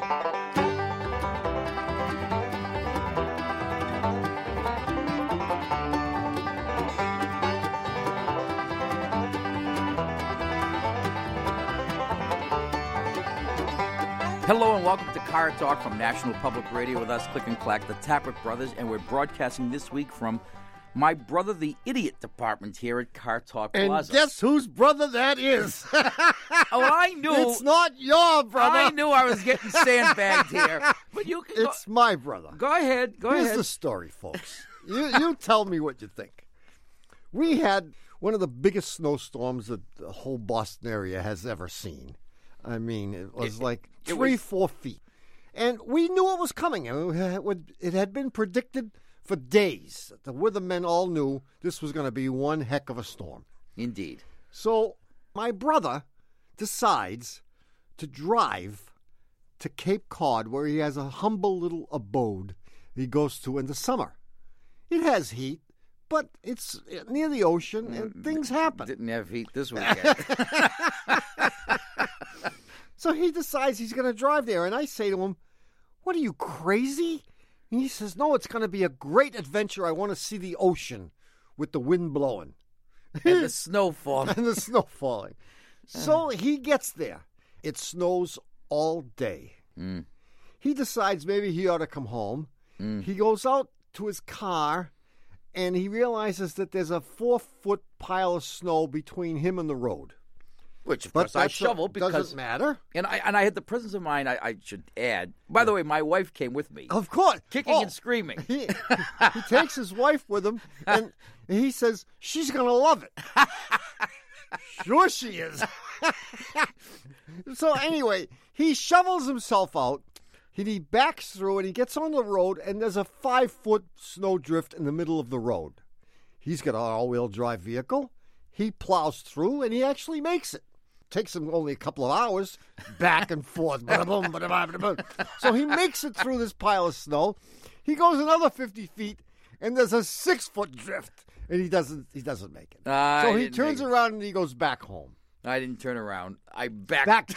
Hello and welcome to Car Talk from National Public Radio with us, Click and Clack, the Tappert Brothers, and we're broadcasting this week from my brother, the Idiot Department here at Car Talk Plaza. And guess whose brother that is? Oh, I knew. It's not your brother. I knew I was getting sandbagged here. But you can It's my brother. Go ahead. Here's the story, folks. You tell me what you think. We had one of the biggest snowstorms that the whole Boston area has ever seen. I mean, it was like 4 feet. And we knew it was coming. It had been predicted for days. The weathermen all knew this was going to be one heck of a storm. Indeed. So my brother decides to drive to Cape Cod, where he has a humble little abode he goes to in the summer. It has heat, but it's near the ocean, and things happen. Didn't have heat this weekend. So he decides he's going to drive there, and I say to him, "What are you, crazy?" And he says, "No, it's going to be a great adventure. I want to see the ocean with the wind blowing." And the snow falling. And the snow falling. So he gets there. It snows all day. He decides maybe he ought to come home. He goes out to his car, and he realizes that there's a 4-foot pile of snow between him and the road. Which, of course, I shoveled because... Doesn't matter. And I had the presence of mind, I should add. By the way, my wife came with me. Of course. Kicking and screaming. He takes his wife with him, and he says, she's going to love it. Sure she is. So anyway, he shovels himself out, and he backs through, and he gets on the road, and there's a 5-foot snowdrift in the middle of the road. He's got an all-wheel drive vehicle. He plows through, and he actually makes it. Takes him only a couple of hours, back and forth. So he makes it through this pile of snow. He goes another 50 feet, and there's a 6-foot drift, and he doesn't make it. So he turns around and he goes back home. I didn't turn around. I backed.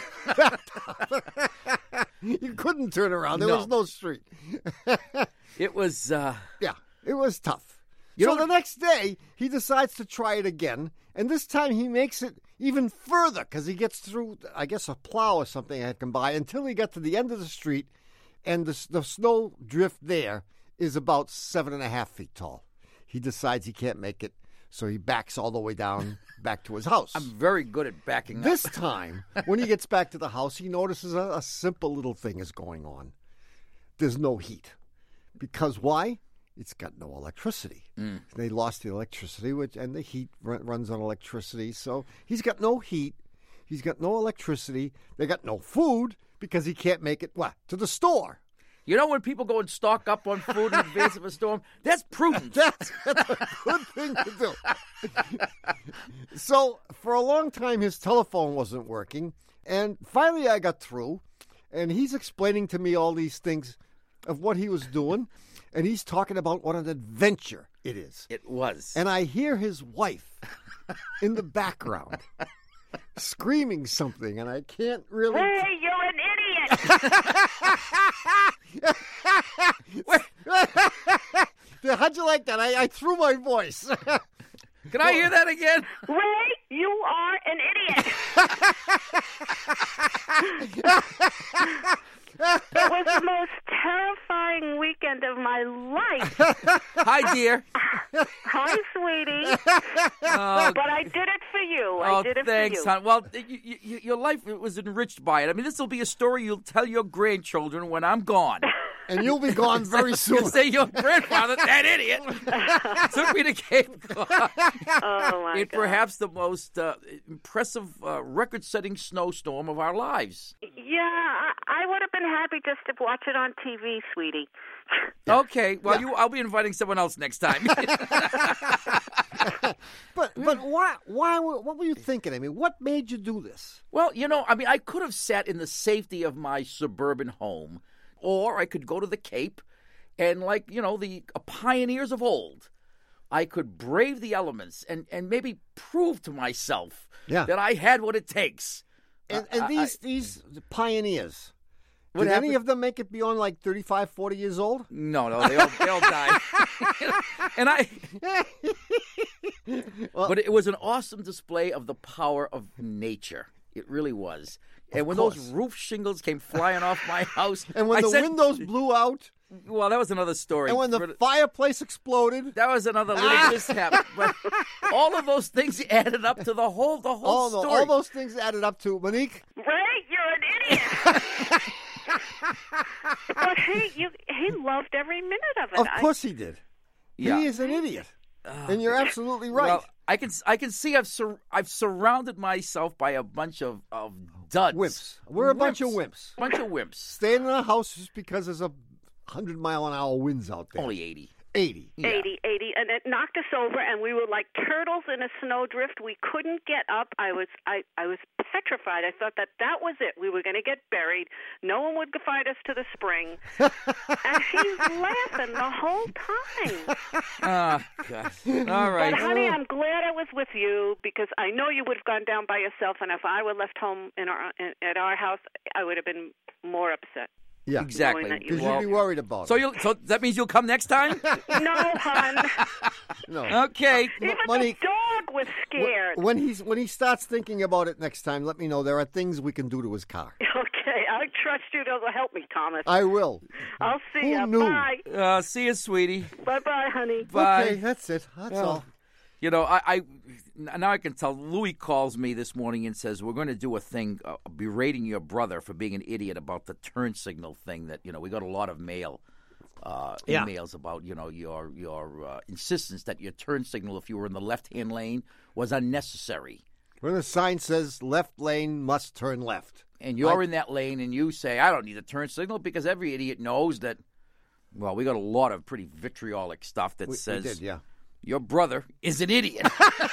You couldn't turn around. There was no street. It was... it was tough. So the next day, he decides to try it again, and this time he makes it even further because he gets through, I guess, a plow or something I can buy until he got to the end of the street, and the snow drift there is about 7.5 feet tall. He decides he can't make it, so he backs all the way down back to his house. I'm very good at backing up. This time, when he gets back to the house, he notices a simple little thing is going on. There's no heat. Because why? It's got no electricity. They lost the electricity, and the heat runs on electricity. So he's got no heat. He's got no electricity. They got no food because he can't make it, to the store. You know when people go and stock up on food in advance of a storm? That's prudent. That's a good thing to do. So for a long time, his telephone wasn't working. And finally I got through, and he's explaining to me all these things of what he was doing. And he's talking about what an adventure it is. It was. And I hear his wife in the background screaming something, and I can't really... Hey, you're an idiot! How'd you like that? I threw my voice. Can I hear that again? Ray, you are an idiot! It was the most terrifying weekend of my life. Hi, dear. Hi, sweetie. But I did it for you. I did it thanks, for you. hon. Well, your life was enriched by it. I mean, this will be a story you'll tell your grandchildren when I'm gone. And you'll be gone very soon. You'll say your grandfather, that idiot, took me to Cape Cod. Oh, my in God. perhaps the most impressive record-setting snowstorm of our lives. Yeah, I would have been happy just to watch it on TV, sweetie. Okay, well, I'll be inviting someone else next time. But why? What were you thinking? I mean, what made you do this? Well, I could have sat in the safety of my suburban home, or I could go to the Cape and, like, the pioneers of old, I could brave the elements and maybe prove to myself that I had what it takes. And these pioneers, What Did any happened? of them make it beyond like 35, 40 years old? No, they all died. And but it was an awesome display of the power of nature. It really was. And when those roof shingles came flying off my house, And when I the said, windows blew out, well, that was another story. and when the fireplace exploded. That was another little mishap. But all of those things added up to the whole Oh, no, story. all those things added up to, Monique, Ray, you're an idiot. But he loved every minute of it. of course he did. Yeah. He is an idiot. And you're absolutely right. Well, I can see I've surrounded myself by a bunch of duds. Wimps. We're a bunch of wimps. Bunch of wimps. Staying in our house just because there's 100-mile-an-hour winds out there. Only 80. 80. Yeah. 80, and it knocked us over, and we were like turtles in a snowdrift. We couldn't get up. I was petrified. I thought that was it. We were going to get buried. No one would find us to the spring. And he's laughing the whole time. Oh, God. All right. But, honey, I'm glad I was with you because I know you would have gone down by yourself, and if I were left home at our house, I would have been more upset. Yeah. Exactly. Knowing that Because Well, you'd be worried about so it. so that means you'll come next time? No, hon. No. Okay. Even Monique, the dog was scared. When he starts thinking about it next time, let me know. There are things we can do to his car. Okay, I trust you to help me, Thomas. I will. I'll see Who you. knew? Bye. See you, sweetie. Bye-bye, honey. Bye. Okay, that's it. That's Oh. all. You know, I now I can tell. Louis calls me this morning and says we're going to do a thing berating your brother for being an idiot about the turn signal thing. That we got a lot of emails about your insistence that your turn signal, if you were in the left-hand lane, was unnecessary. When the sign says left lane must turn left. And you're in that lane, and you say, I don't need a turn signal because every idiot knows that. Well, we got a lot of pretty vitriolic stuff that says we did, yeah. your brother is an idiot.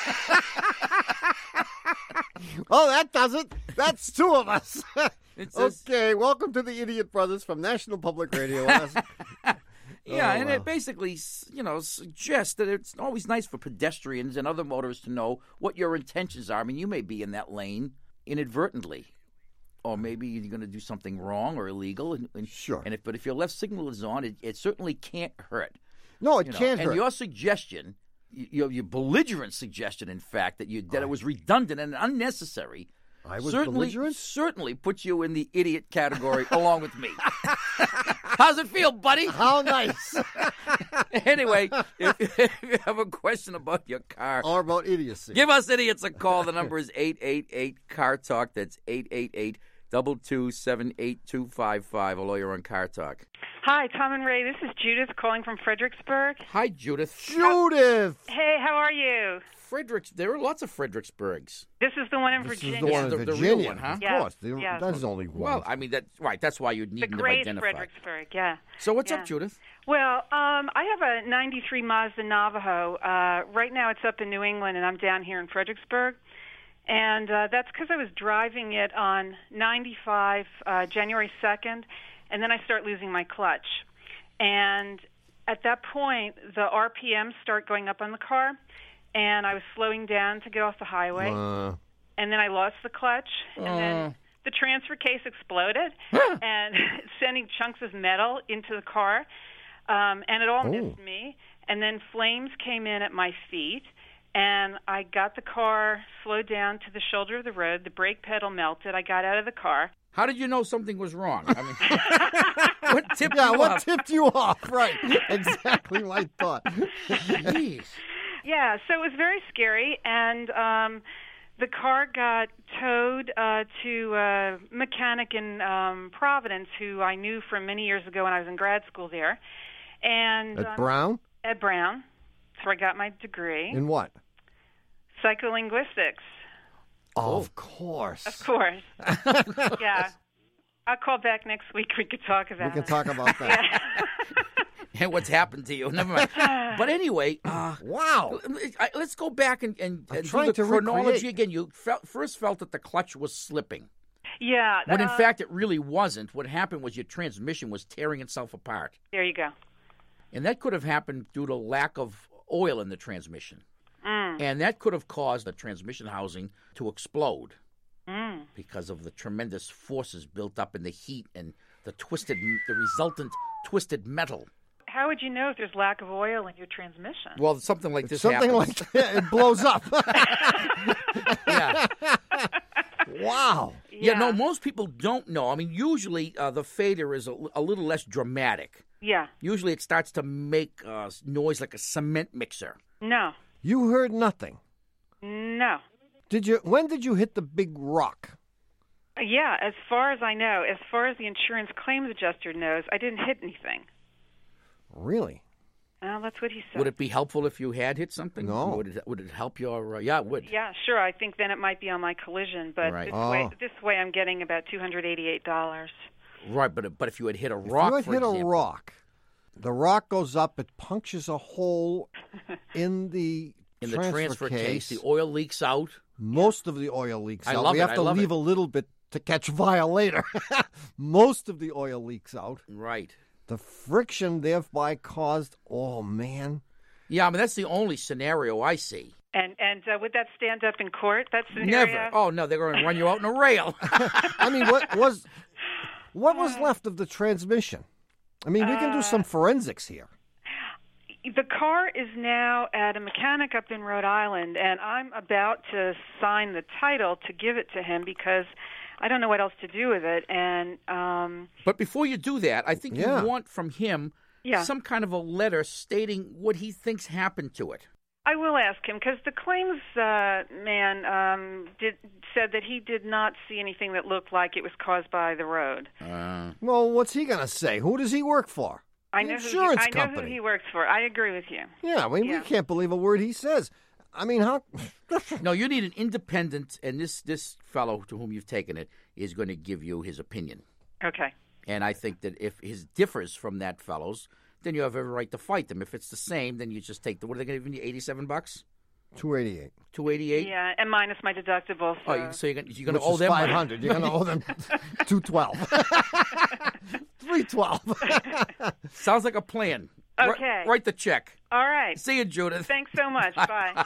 Oh, that does it. That's two of us. It says- Okay, welcome to the Idiot Brothers from National Public Radio. Yeah, and wow. it basically, suggests that it's always nice for pedestrians and other motorists to know what your intentions are. I mean, you may be in that lane inadvertently, or maybe you're going to do something wrong or illegal. And Sure. But if your left signal is on, it certainly can't hurt. No, it can't And hurt. your suggestion, your belligerent suggestion, in fact, that it was redundant and unnecessary. I was belligerent? Certainly puts you in the idiot category along with me. How's it feel, buddy? How nice. Anyway, if you have a question about your car, Or about idiocy. give us idiots a call. The number is 888-CAR-TALK. That's 888-227-8255. A lawyer on Car Talk. Hi, Tom and Ray. This is Judith calling from Fredericksburg. Hi, Judith. Judith! Hey, how are you? There are lots of Fredericksburgs. This is the one in This Virginia. is the one in The real Virginia. one, huh? Of Yeah, course. yeah. There's only one. Well, I mean, that's why you'd The need to great identify. Fredericksburg, yeah. So what's Yeah. up, Judith? Well, I have a 93 Mazda Navajo. Right now it's up in New England, and I'm down here in Fredericksburg. And that's because I was driving it on 95 January 2nd, and then I start losing my clutch. And at that point, the RPMs start going up on the car, and I was slowing down to get off the highway. And then I lost the clutch, and then the transfer case exploded, and sending chunks of metal into the car, and it all missed me. And then flames came in at my feet, and I got the car slowed down to the shoulder of the road. The brake pedal melted. I got out of the car. How did you know something was wrong? I mean, what tipped yeah, you what off? tipped you off? Right. Exactly my thought. Jeez. Yeah, so it was very scary, and the car got towed to a mechanic in Providence who I knew from many years ago when I was in grad school there. And At Brown? At Brown. That's where I got my degree. In what? Psycholinguistics. Of course. Of course. Yeah. I'll call back next week. We could talk about it. We can talk about that. Yeah. And what's happened to you? Never mind. But anyway, Wow. let's go back and do trying the to chronology recreate. again. You first felt that the clutch was slipping, Yeah. when in fact it really wasn't. What happened was your transmission was tearing itself apart. There you go. And that could have happened due to lack of oil in the transmission. And that could have caused the transmission housing to explode because of the tremendous forces built up in the heat and the resultant twisted metal. How would you know if there's lack of oil in your transmission? Well, something like this Something happens. like that. It blows up. Yeah. Wow. Yeah, no, most people don't know. I mean, usually the fader is a little less dramatic. Yeah. Usually it starts to make noise like a cement mixer. No. You heard nothing. No. When did you hit the big rock? Yeah, as far as I know, as far as the insurance claims adjuster knows, I didn't hit anything. Really? Well, that's what he said. Would it be helpful if you had hit something? No. Would it help your? Yeah, it would. Yeah, sure. I think then it might be on my collision, but Right. this way I'm getting about $288. Right, but if you had hit a rock, If you had hit a rock, the rock goes up, it punctures a hole in the in the transfer case, the oil leaks out. Most of the oil leaks I out. love We it, have I to love leave it. a little bit to catch fire later. Most of the oil leaks out. Right. The friction thereby caused, oh, man. Yeah, I mean, that's the only scenario I see. And would that stand up in court? That scenario? Never. Oh, no, they're going to run you out in a rail. I mean, what was left of the transmission? I mean, we can do some forensics here. The car is now at a mechanic up in Rhode Island, and I'm about to sign the title to give it to him because I don't know what else to do with it. And But before you do that, I think Yeah. you want from him some kind of a letter stating what he thinks happened to it. I will ask him because the claims man said that he did not see anything that looked like it was caused by the road. Well, what's he going to say? Who does he work for? I The know insurance I know company. who he works for. I agree with you. Yeah, I mean, Yeah. we can't believe a word he says. I mean, how? No, you need an independent, and this fellow to whom you've taken it is going to give you his opinion. Okay. And I think that if his differs from that fellow's, then you have every right to fight them. If it's the same, then you just take what are they going to give you? $87? $288. $288? Yeah, and minus my deductible. So you're going to Which owe is them money. $500. You're going to owe them $212. $312. Sounds like a plan. Okay. Write the check. All right. See you, Judith. Thanks so much. Bye.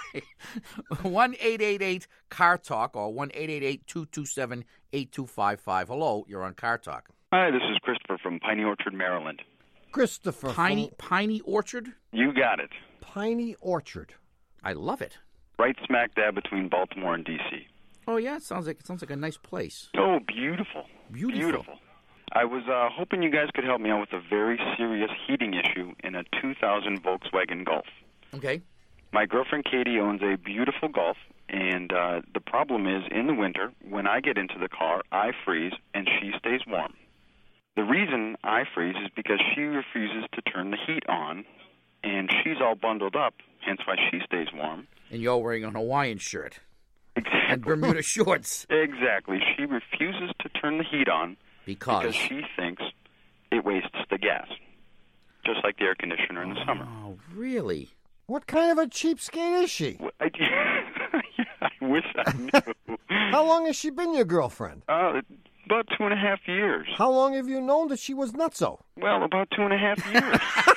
1-888-CAR-TALK or 1-888-227-8255. Hello, you're on Car Talk. Hi, this is Christopher from Piney Orchard, Maryland. Christopher. Piney Orchard? You got it. Piney Orchard. I love it. Right smack dab between Baltimore and D.C. Oh yeah, it sounds like a nice place. Oh, beautiful. Beautiful. I was hoping you guys could help me out with a very serious heating issue in a 2000 Volkswagen Golf. Okay. My girlfriend Katie owns a beautiful Golf, and the problem is in the winter, when I get into the car, I freeze and she stays warm. The reason I freeze is because she refuses to turn the heat on, and she's all bundled up, hence why she stays warm. And you're wearing a Hawaiian shirt Exactly. and Bermuda shorts Exactly. She refuses to turn the heat on because she thinks it wastes the gas, just like the air conditioner in the summer. Oh, really? What kind of a cheapskate is she? I wish I knew. How long has she been your girlfriend? About 2.5 years. How long have you known that she was nutso? Well, about 2.5 years.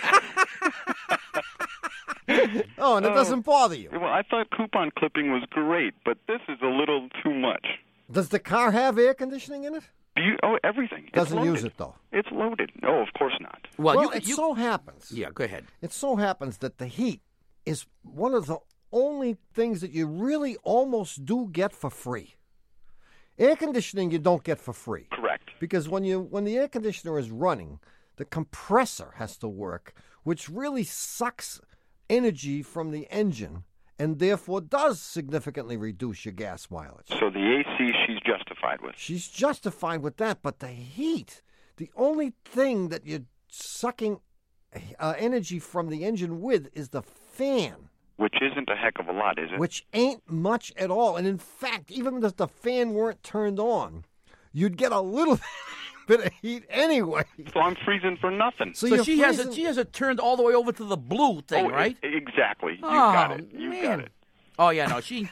Oh, and it doesn't bother you. Well, I thought coupon clipping was great, but this is a little too much. Does the car have air conditioning in it? Everything. Doesn't it's use it, though. It's loaded. No, of course not. Well, so happens. Yeah, go ahead. It so happens that the heat is one of the only things that you really almost do get for free. Air conditioning you don't get for free. Correct. Because when the air conditioner is running, the compressor has to work, which really sucks energy from the engine and therefore does significantly reduce your gas mileage. So the AC she's justified with. She's justified with that, but the heat, the only thing that you're sucking energy from the engine with is the fan. Which isn't a heck of a lot, is it? Which ain't much at all. And in fact, even if the fan weren't turned on, you'd get a little bit of heat anyway. So I'm freezing for nothing. So she has it turned all the way over to the blue thing, right? Exactly. You got it. You man. got it. Oh yeah, no, she.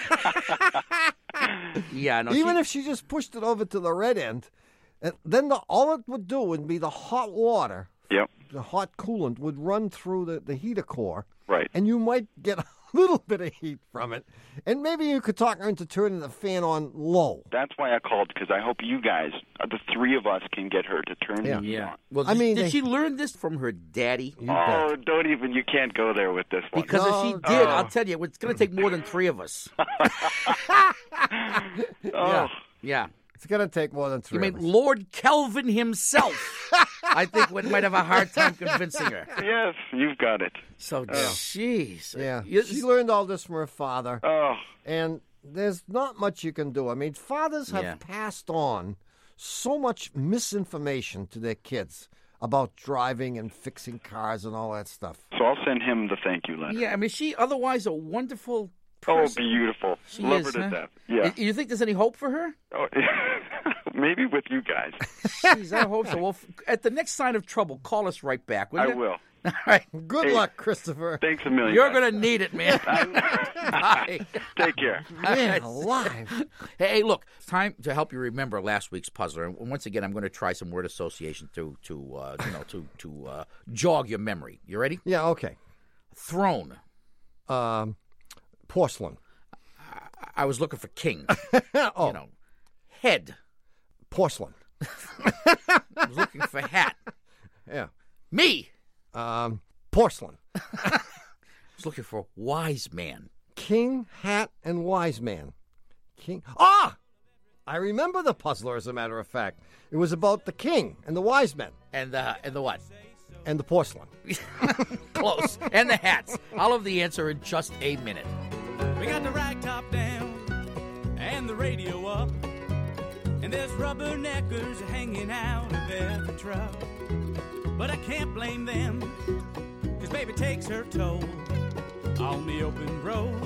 Yeah, no. Even if she just pushed it over to the red end, and then all it would do would be the hot water. Yep. The hot coolant would run through the heater core. Right. And you might get a little bit of heat from it. And maybe you could talk her into turning the fan on low. That's why I called, because I hope you guys, the three of us, can get her to turn the heat on. Well, did she learn this from her daddy? Oh, don't even. You can't go there with this one. Because if she did, I'll tell you, it's going to take more than three of us. Yeah. It's going to take more than three. You mean Lord Kelvin himself? I think we might have a hard time convincing her. Yes, you've got it. So, jeez. Yeah. She learned all this from her father. Oh. And there's not much you can do. I mean, fathers have passed on so much misinformation to their kids about driving and fixing cars and all that stuff. So I'll send him the thank you letter. Yeah, I mean, she otherwise a wonderful person. Oh, beautiful. Love her to death. Yeah. You think there's any hope for her? Oh, maybe with you guys. Jeez, I hope so. Well, at the next sign of trouble, call us right back, will you? I will. All right. Good luck, Christopher. Thanks a million. You're going to need it, man. Bye. Take care. Man alive. Hey, look, it's time to help you remember last week's puzzler. And once again, I'm going to try some word association to jog your memory. You ready? Yeah, okay. Throne. Porcelain. I was looking for king. Oh. You know, head. Porcelain. I was looking for hat. Yeah. Me. Porcelain. I was looking for wise man. King, hat, and wise man. King. Ah! I remember the puzzler, as a matter of fact. It was about the king and the wise men. And the what? And the porcelain. Close. And the hats. I'll have the answer in just a minute. We got the rag top down and the radio up, and there's rubberneckers hanging out of every truck. But I can't blame them, 'cause baby takes her toll on the open road.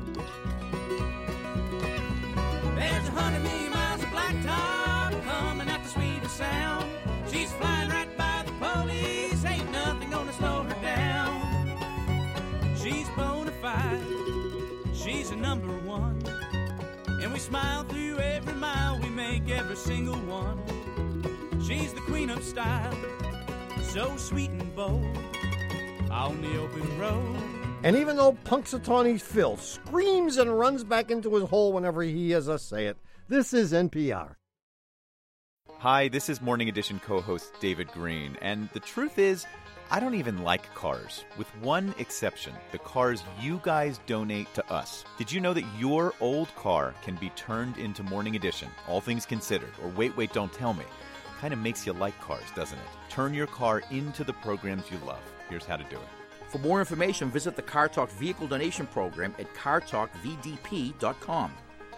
There's 100 million miles of blacktop coming out the sweetest sound. She's flying right by the police, ain't nothing gonna slow her down. She's bona fide, she's a number one, and we smile through every mile, we make every single one. She's the queen of style, so sweet and bold on the open road. And even though Punxsutawney Phil screams and runs back into his hole whenever he hears us say it, this is NPR. Hi, this is Morning Edition co-host David Green, and the truth is, I don't even like cars, with one exception, the cars you guys donate to us. Did you know that your old car can be turned into Morning Edition, all things considered, or Wait, Don't Tell Me? Kind of makes you like cars, doesn't it? Turn your car into the programs you love. Here's how to do it. For more information, visit the Car Talk Vehicle Donation Program at cartalkvdp.com.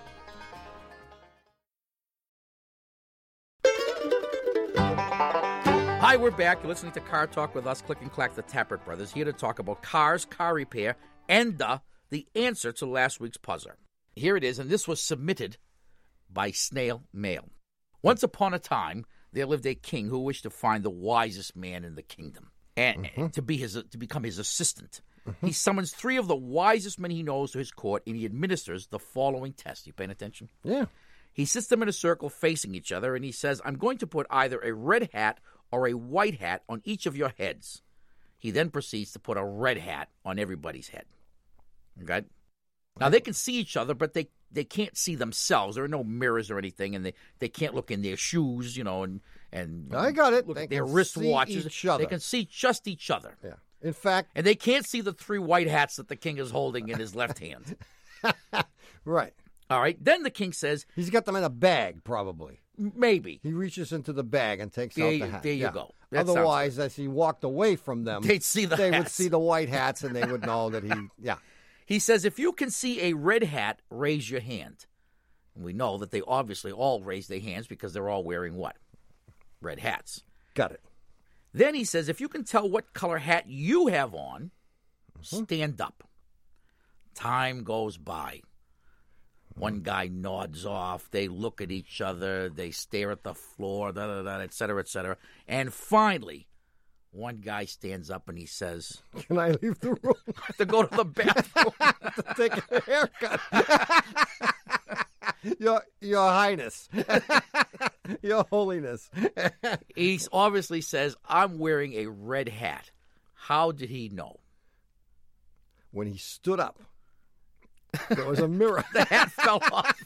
Hi, we're back. You're listening to Car Talk with us, Click and Clack, the Tappert Brothers, here to talk about cars, car repair, and the answer to last week's puzzler. Here it is, and this was submitted by snail mail. Once upon a time, there lived a king who wished to find the wisest man in the kingdom and to become his assistant. He summons 3 of the wisest men he knows to his court, and he administers the following test. You paying attention? Yeah. He sits them in a circle facing each other, and he says, I'm going to put either a red hat or a white hat on each of your heads. He then proceeds to put a red hat on everybody's head. Okay? Now, they can see each other, but they can't see themselves. There are no mirrors or anything, and they can't look in their shoes, and I got it. Look They at their can wristwatches. see each other. They can see just each other. Yeah. In fact, And they can't see the 3 white hats that the king is holding in his left hand. right. All right? Then the king says, He's got them in a bag, probably. maybe. He reaches into the bag and takes out the hat. There you Yeah. go. That sounds Otherwise, as he walked away from them, They'd see the they would hats. see the white hats and they would know that He says, if you can see a red hat, raise your hand. And we know that they obviously all raise their hands because they're all wearing what? Red hats. Got it. Then he says, if you can tell what color hat you have on, stand up. Time goes by. One guy nods off. They look at each other. They stare at the floor, et cetera, et cetera. And finally, one guy stands up and he says, Can I leave the room to go to the bathroom. to take a haircut? Your Highness. Your Holiness. He obviously says, I'm wearing a red hat. How did he know? When he stood up There was a mirror. The hat fell off.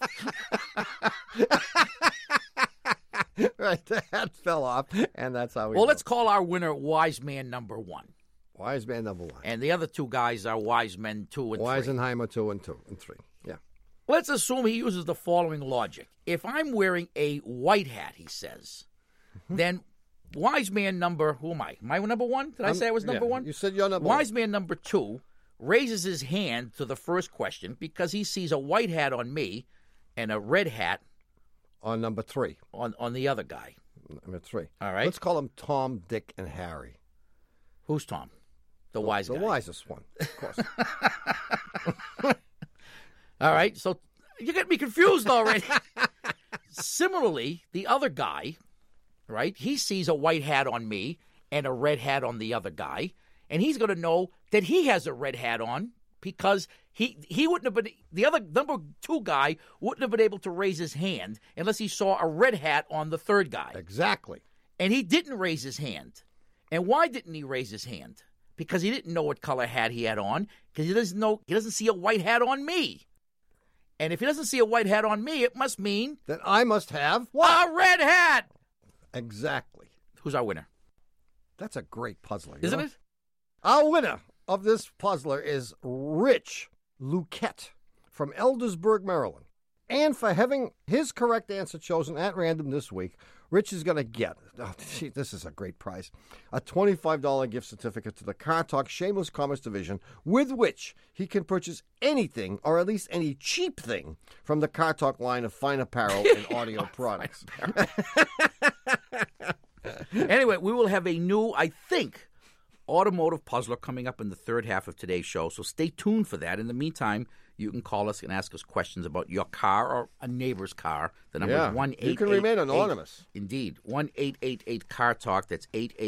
Right, the hat fell off, and that's how we Well, go. let's call our winner Wise Man number 1. Wise man number 1. And the other two guys are Wise Men 2 and 3. Weisenheimer 2 and 3. Yeah. Let's assume he uses the following logic. If I'm wearing a white hat, he says, then Wise Man number, who am I? Am I number 1? Did I say I was number 1? You said you're number Wise 1. Man number 2 raises his hand to the first question because he sees a white hat on me and a red hat On number 3. on the other guy. Number 3. All right. Let's call them Tom, Dick, and Harry. Who's Tom? The wise guy. The wisest one, of course. All right, so you get me confused already. Similarly, the other guy, right, he sees a white hat on me and a red hat on the other guy, and he's going to know that he has a red hat on because he wouldn't have been, the other number 2 guy wouldn't have been able to raise his hand unless he saw a red hat on the third guy. Exactly. And he didn't raise his hand. And why didn't he raise his hand? Because he didn't know what color hat he had on, because he doesn't see a white hat on me. And if he doesn't see a white hat on me, it must mean Then I must have what? a red hat. Exactly. Who's our winner? That's a great puzzler. you Isn't know? it? Our winner of this puzzler is Rich Luquette from Eldersburg, Maryland. And for having his correct answer chosen at random this week, Rich is going to get, this is a great prize, a $25 gift certificate to the Car Talk Shameless Commerce Division, with which he can purchase anything, or at least any cheap thing, from the Car Talk line of fine apparel and audio products. Anyway, we will have a new, I think, automotive puzzler coming up in the third half of today's show, so stay tuned for that. In the meantime, you can call us and ask us questions about your car or a neighbor's car. The number is 1-888. You can remain anonymous. Indeed. 1-888-CAR-TALK. That's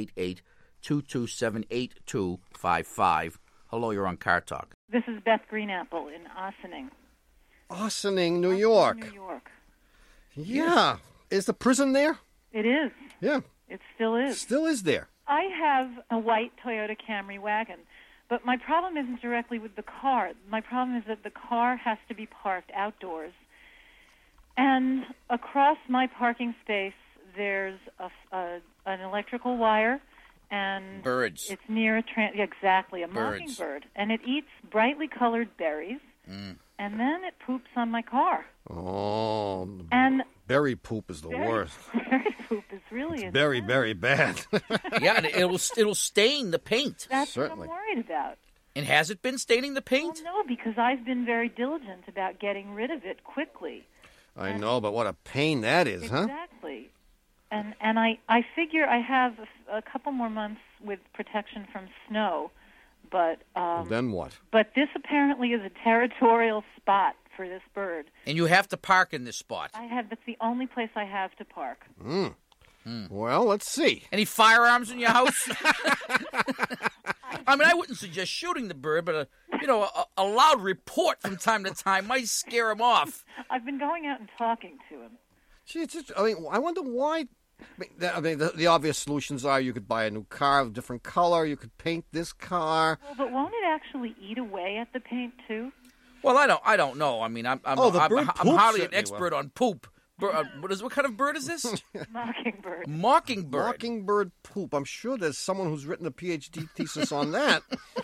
888-227-8255. Hello, you're on Car Talk. This is Beth Greenapple in Ossining, Ossining, New York. New York. Yeah. Is the prison there? It is. Yeah. It still is. Still is there. I have a white Toyota Camry wagon, but my problem isn't directly with the car. My problem is that the car has to be parked outdoors. And across my parking space, there's an electrical wire, and Birds. it's near a exactly a Birds. mockingbird, and it eats brightly colored berries, and then it poops on my car. Oh, And berry poop is the worst. berry poop is really Very, very bad. Yeah, and it'll stain the paint. That's Certainly. what I'm worried about. And has it been staining the paint? Well, no, because I've been very diligent about getting rid of it quickly. I know, but what a pain that is, huh? Exactly. And I figure I have a couple more months with protection from snow, but Then what? but this apparently is a territorial spot for this bird. And you have to park in this spot. That's the only place I have to park. Well, let's see. Any firearms in your house? I mean, I wouldn't suggest shooting the bird, but a loud report from time to time might scare him off. I've been going out and talking to him. Gee, it's just, I wonder why. The obvious solutions are you could buy a new car of a different color, you could paint this car. Well, but won't it actually eat away at the paint too? Well, I don't know. I mean, I'm the bird I'm poops hardly an certainly expert on poop. What kind of bird is this? Mockingbird. Mockingbird. Mockingbird poop. I'm sure there's someone who's written a PhD thesis on that.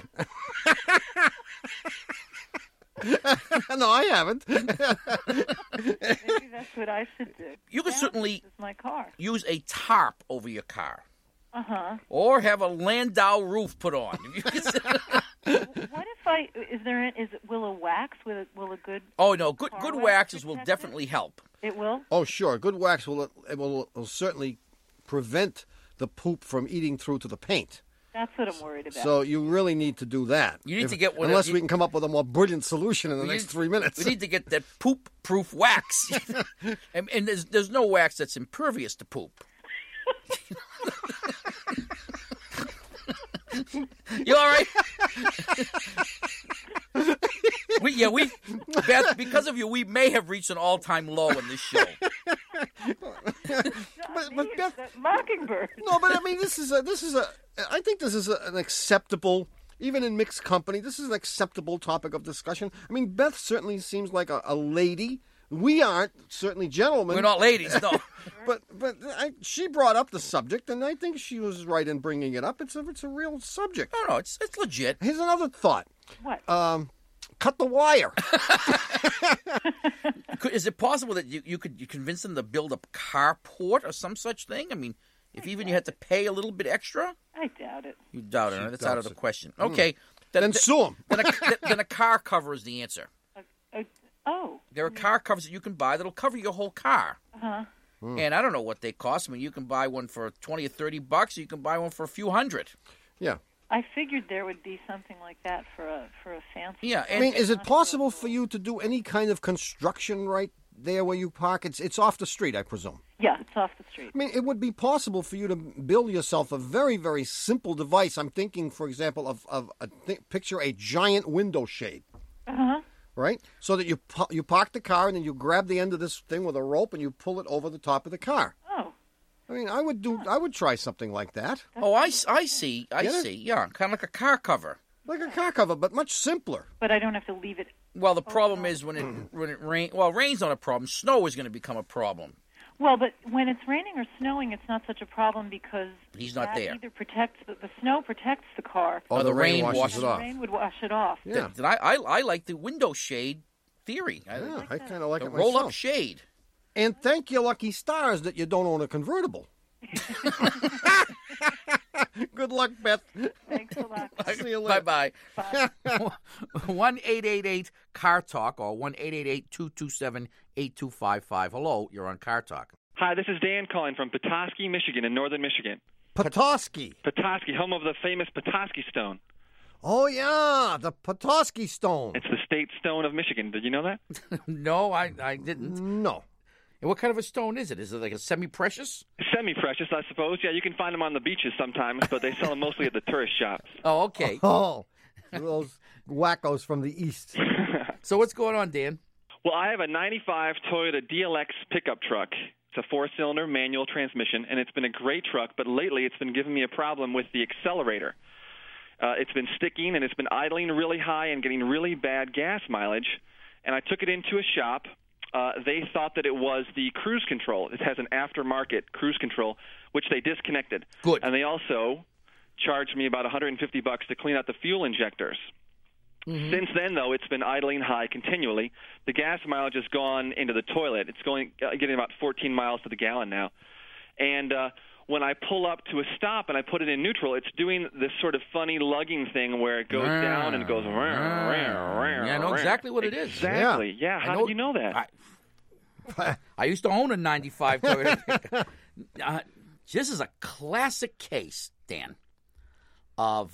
No, I haven't. Maybe that's what I should do. You could Now certainly this is my car. use a tarp over your car. Uh-huh. Or have a Landau roof put on. What if will a wax, will a good... Oh, no, good Car wax waxes will protect definitely help. It will? Oh, sure. Good wax will certainly prevent the poop from eating through to the paint. That's what I'm worried about. So you really need to do that. You need to get one of- unless we can come up with a more brilliant solution in the next 3 minutes. We need to get that poop-proof wax. and there's no wax that's impervious to poop. You all right? Beth, because of you, we may have reached an all-time low in this show. but Beth, Mockingbird. no, but I mean, I think this is an acceptable even in mixed company, this is an acceptable topic of discussion. I mean, Beth certainly seems like a lady. We aren't, certainly gentlemen. We're not ladies, no. But she brought up the subject, and I think she was right in bringing it up. It's a real subject. No, it's legit. Here's another thought. What? Cut the wire. Is it possible that you could convince them to build a carport or some such thing? I mean, if even you had to pay a little bit extra? I doubt it. You doubt it. She That's out of doubts the it. question. Okay. Then sue him. Then a car cover is the answer. Oh. There are car covers that you can buy that'll cover your whole car. Uh-huh. And I don't know what they cost. I mean, you can buy one for $20 or $30. Or you can buy one for a few hundred. Yeah. I figured there would be something like that for a fancy. Yeah. I mean, is it possible for you to do any kind of construction right there where you park? It's off the street, I presume. Yeah, it's off the street. I mean, it would be possible for you to build yourself a very, very simple device. I'm thinking, for example, of picture a giant window shade. Uh-huh. Right? So that you park the car and then you grab the end of this thing with a rope and you pull it over the top of the car. Oh. I mean, I would try something like that. Oh, I see. I Get it? see. Yeah, kind of like a car cover. Like a car cover, but much simpler. But I don't have to leave it. Well, the problem is when it rains. Well, rain's not a problem. Snow is going to become a problem. Well, but when it's raining or snowing, it's not such a problem because He's not that there. either protects the snow protects the car. Oh, the rain washes it and off. the rain would wash it off. Yeah. Then I like the window shade theory. Yeah, I kind of like The it myself. roll-up shade. And thank your lucky stars that you don't own a convertible. Good luck, Beth. Thanks a lot. See you later. Bye-bye. 1-888-CAR-TALK or 1-888-227-8255. Hello, you're on Car Talk. Hi, this is Dan calling from Petoskey, Michigan, in northern Michigan. Petoskey. Petoskey, home of the famous Petoskey Stone. Oh, yeah, the Petoskey Stone. It's the state stone of Michigan. Did you know that? No, I didn't. No. And what kind of a stone is it? Is it like a semi-precious? Semi-precious, I suppose. Yeah, you can find them on the beaches sometimes, but they sell them mostly at the tourist shops. Oh, okay. Oh, those wackos from the east. So what's going on, Dan? Well, I have a 95 Toyota DLX pickup truck. It's a four-cylinder manual transmission, and it's been a great truck, but lately it's been giving me a problem with the accelerator. It's been sticking, and it's been idling really high and getting really bad gas mileage, and I took it into a shop. They thought that it was the cruise control. It has an aftermarket cruise control, which they disconnected. Good. And they also charged me about $150 to clean out the fuel injectors. Mm-hmm. Since then, though, it's been idling high continually. The gas mileage has gone into the toilet. It's getting about 14 miles to the gallon now. And when I pull up to a stop and I put it in neutral, it's doing this sort of funny lugging thing where it goes down and it goes. Yeah, I know exactly what it is. Exactly. Yeah. How did you know that? I used to own a 95 Toyota. This is a classic case, Dan, of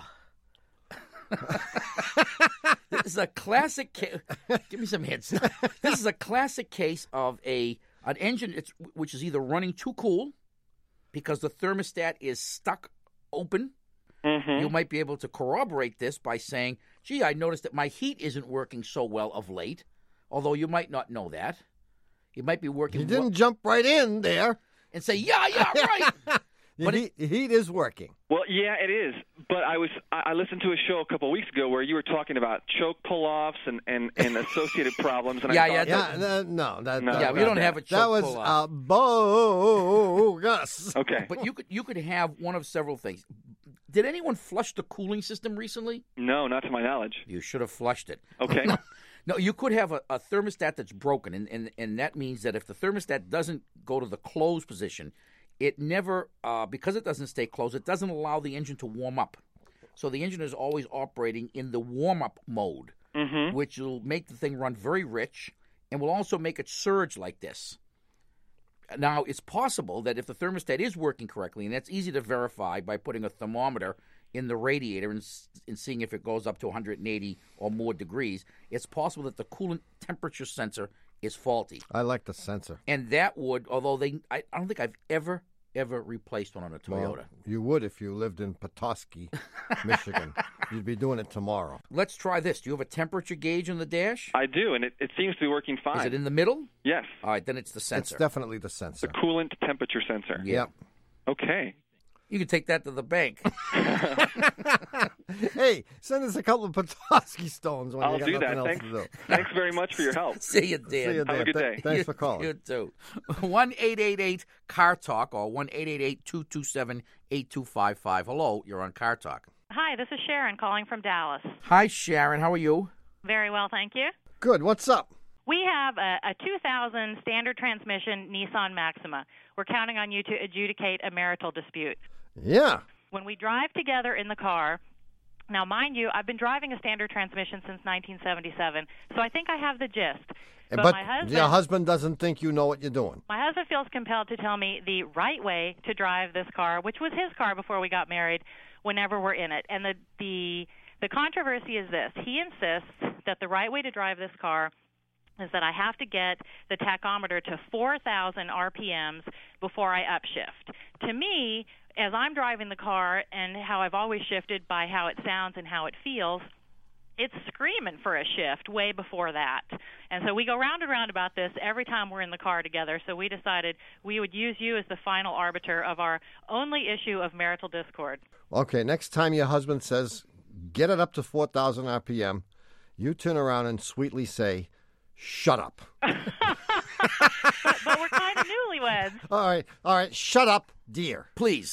this is a classic case. Give me some hints. This is a classic case of an engine which is either running too cool because the thermostat is stuck open. Mm-hmm. You might be able to corroborate this by saying, gee, I noticed that my heat isn't working so well of late, although you might not know that. It might be working You didn't jump right in there. and say, yeah, right. But the heat is working. Well, yeah, it is. But I listened to a show a couple of weeks ago where you were talking about choke pull-offs and associated problems. And Yeah, I thought, Yeah, we don't have a choke That was pull-off. bogus. Okay. But you could have one of several things. Did anyone flush the cooling system recently? No, not to my knowledge. You should have flushed it. Okay. No, you could have a thermostat that's broken, and that means that if the thermostat doesn't go to the closed position, it never, because it doesn't stay closed, it doesn't allow the engine to warm up. So the engine is always operating in the warm-up mode, which will make the thing run very rich and will also make it surge like this. Now, it's possible that if the thermostat is working correctly, and that's easy to verify by putting a thermometer in the radiator and seeing if it goes up to 180 or more degrees, it's possible that the coolant temperature sensor is faulty. I like the sensor. And that would, although I don't think I've ever replaced one on a Toyota. Well, you would if you lived in Petoskey, Michigan. You'd be doing it tomorrow. Let's try this. Do you have a temperature gauge on the dash? I do, and it seems to be working fine. Is it in the middle? Yes. All right, then it's the sensor. It's definitely the sensor. The coolant temperature sensor. Yeah. Yep. Okay. You can take that to the bank. Hey, send us a couple of Petoskey stones when I'll you got do nothing that. else Thanks. to do. Thanks very much for your help. See you, Dan. See you, Have a Dan. good day. Thanks for calling. You too. 1-888-CAR-TALK or 1-888-227-8255. Hello, you're on Car Talk. Hi, this is Sharon calling from Dallas. Hi, Sharon. How are you? Very well, thank you. Good. What's up? We have a 2000 standard transmission Nissan Maxima. We're counting on you to adjudicate a marital dispute. Yeah. When we drive together in the car, now mind you, I've been driving a standard transmission since 1977, so I think I have the gist. But my husband, your husband doesn't think you know what you're doing. My husband feels compelled to tell me the right way to drive this car, which was his car before we got married, whenever we're in it. And the controversy is this. He insists that the right way to drive this car is that I have to get the tachometer to 4,000 RPMs before I upshift. To me, as I'm driving the car and how I've always shifted by how it sounds and how it feels, it's screaming for a shift way before that. And so we go round and round about this every time we're in the car together. So we decided we would use you as the final arbiter of our only issue of marital discord. Okay, next time your husband says, get it up to 4,000 RPM, you turn around and sweetly say, shut up. But we're kind of newlyweds. All right. Shut up, dear. Please.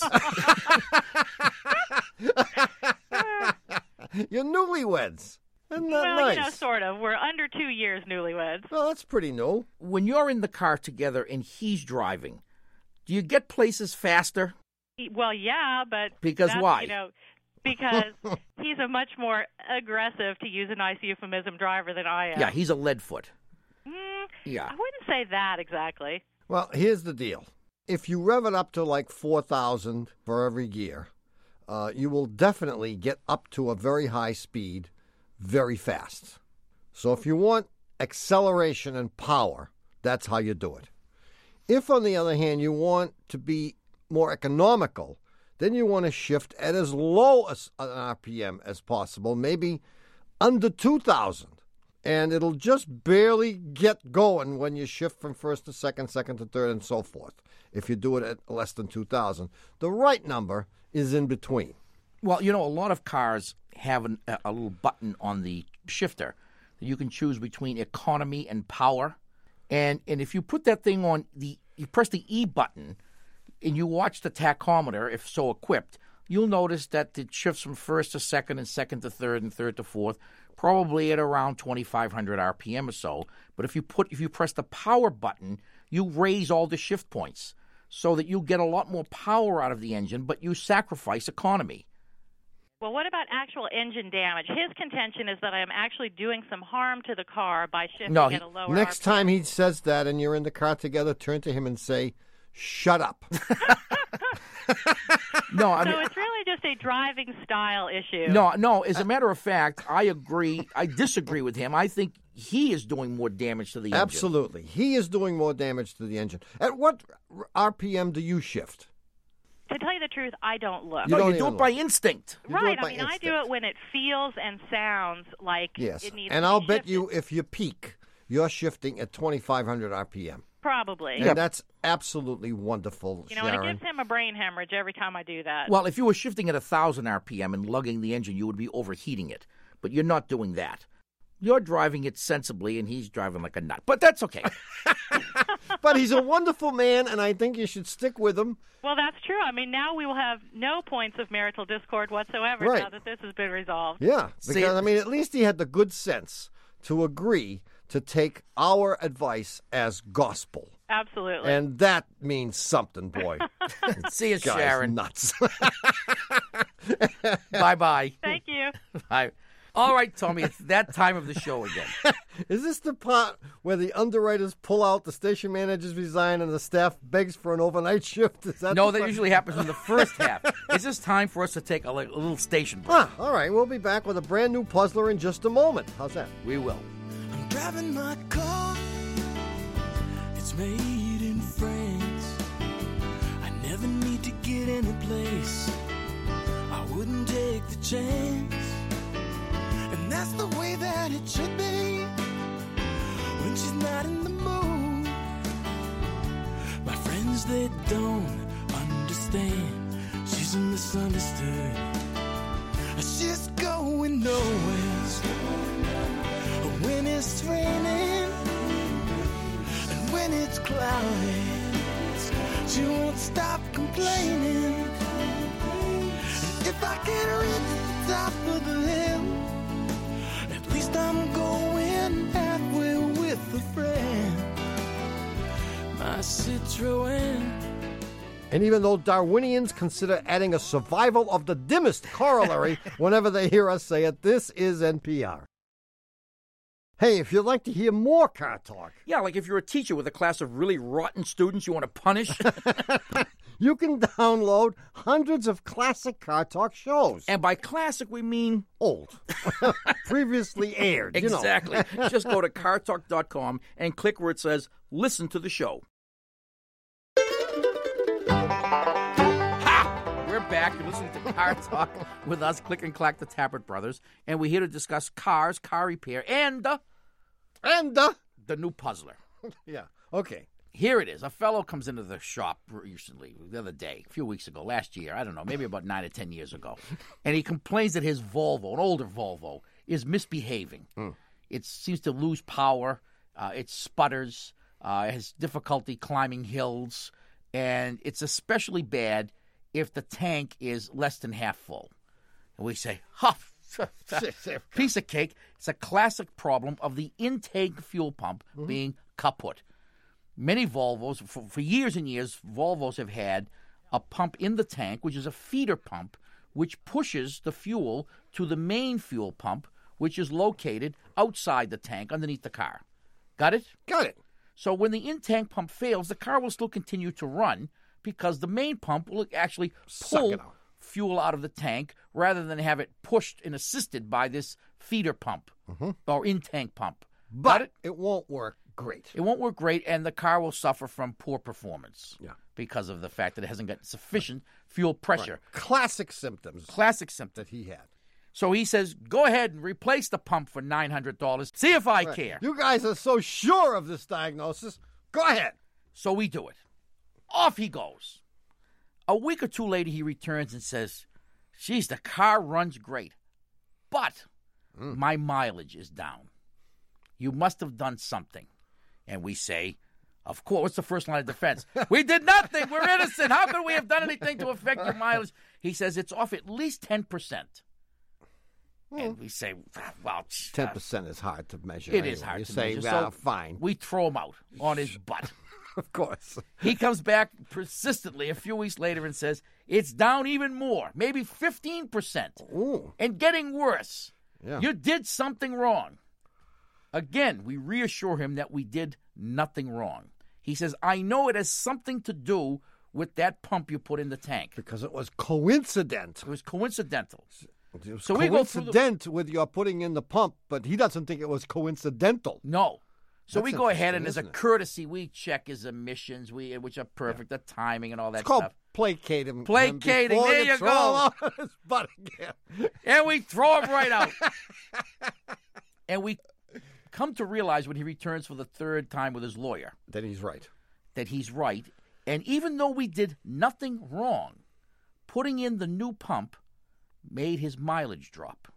You're newlyweds. Isn't that Well, nice? you know, sort of. We're under 2 years newlyweds. Well, that's pretty new. When you're in the car together and he's driving, do you get places faster? Well, yeah, but Because that's, why? You know, because he's a much more aggressive, to use a nice euphemism, driver than I am. Yeah, he's a lead foot. I wouldn't say that exactly. Well, here's the deal. If you rev it up to like 4,000 for every gear, you will definitely get up to a very high speed very fast. So if you want acceleration and power, that's how you do it. If, on the other hand, you want to be more economical, then you want to shift at as low as an RPM as possible, maybe under 2,000. And it'll just barely get going when you shift from first to second, second to third, and so forth. If you do it at less than 2,000. The right number is in between. Well, you know, a lot of cars have a little button on the shifter that you can choose between economy and power. And if you put that thing on, you press the E button and you watch the tachometer, if so equipped, you'll notice that it shifts from first to second and second to third and third to fourth, probably at around 2,500 RPM or so. But if you press the power button, you raise all the shift points so that you get a lot more power out of the engine, but you sacrifice economy. Well, what about actual engine damage? His contention is that I am actually doing some harm to the car by shifting at a lower Next RPM. time he says that and you're in the car together, turn to him and say, shut up. No, I mean, so it's really just a driving style issue. No. As a matter of fact, I agree. I disagree with him. I think he is doing more damage to the engine. Absolutely. He is doing more damage to the engine. At what RPM do you shift? To tell you the truth, I don't look. No, you do it by instinct. You do Right. it by I mean, I do instinct. it when it feels and sounds like Yes. it needs And to I'll be bet shifted. you if you peak, you're shifting at 2,500 RPM. Probably. And that's absolutely wonderful, You know, and it Sharon. gives him a brain hemorrhage every time I do that. Well, if you were shifting at 1,000 RPM and lugging the engine, you would be overheating it. But you're not doing that. You're driving it sensibly, and he's driving like a nut. But that's okay. But he's a wonderful man, and I think you should stick with him. Well, that's true. I mean, now we will have no points of marital discord whatsoever Right. now that this has been resolved. Yeah, See- because, I mean, at least he had the good sense to agree to take our advice as gospel. Absolutely. And that means something, boy. See you, Guy's Sharon. nuts. Bye-bye. Thank you. Bye. All right, Tommy, it's that time of the show again. Is this the part where the underwriters pull out, the station managers resign, and the staff begs for an overnight shift? Is that No, the that part? usually happens in the first half. It's just time for us to take a little station break. Ah, all right, we'll be back with a brand new puzzler in just a moment. How's that? We will. I'm driving my car. It's made in France. I never need to get any place. I wouldn't take the chance. And that's the way that it should be. When she's not in the mood. My friends, they don't understand. She's misunderstood. She's going nowhere when it's raining and when it's cloudy. She won't stop complaining. If I can reach the top of the hill, at least I'm going halfway with a friend. My Citroen. And even though Darwinians consider adding a survival of the dimmest corollary whenever they hear us say it, this is NPR. Hey, if you'd like to hear more car talk. Yeah, like if you're a teacher with a class of really rotten students you want to punish. You can download hundreds of classic car talk shows. And by classic, we mean old. Previously aired. Exactly. Just go to cartalk.com and click where it says, listen to the show. We're back. You're listening to Car Talk with us, Click and Clack, the Tappert Brothers, and we're here to discuss cars, car repair, and the new puzzler. Yeah. Okay. Here it is. A fellow comes into the shop recently, the other day, a few weeks ago, last year, I don't know, maybe about 9 or 10 years ago, and he complains that his Volvo, an older Volvo, is misbehaving. It seems to lose power. It sputters. It has difficulty climbing hills, and it's especially bad if the tank is less than half full. And we say, huff, piece of cake. It's a classic problem of the intake fuel pump being kaput. Many Volvos, for years and years, Volvos have had a pump in the tank, which is a feeder pump, which pushes the fuel to the main fuel pump, which is located outside the tank underneath the car. Got it? Got it. So when the in-tank pump fails, the car will still continue to run because the main pump will actually pull fuel out of the tank rather than have it pushed and assisted by this feeder pump or in-tank pump. But it won't work great. It won't work great, and the car will suffer from poor performance because of the fact that it hasn't got sufficient fuel pressure. Right. Classic symptoms. That he had. So he says, go ahead and replace the pump for $900. See if I care. You guys are so sure of this diagnosis. Go ahead. So we do it. Off he goes. A week or two later, he returns and says, geez, the car runs great, but my mileage is down. You must have done something. And we say, of course, what's the first line of defense? We did nothing. We're innocent. How could we have done anything to affect your mileage? He says it's off at least 10%. And we say, well, 10% is hard to measure. It is hard to measure. So fine. We throw him out on his butt. Of course. He comes back persistently a few weeks later and says, it's down even more, maybe 15%. Ooh. And getting worse. Yeah. You did something wrong. Again, we reassure him that we did nothing wrong. He says, I know it has something to do with that pump you put in the tank. Because it was coincident. It was coincidental. It was so we go through with your putting in the pump, but he doesn't think it was coincidental. No. So That's we go ahead and as a isn't it? courtesy, we check his emissions, which are perfect, the timing and all that It's called stuff. placating. Placating, there you throw go. him out of his butt again. And we throw him right out. And we come to realize when he returns for the third time with his lawyer That he's right. And even though we did nothing wrong, putting in the new pump made his mileage drop.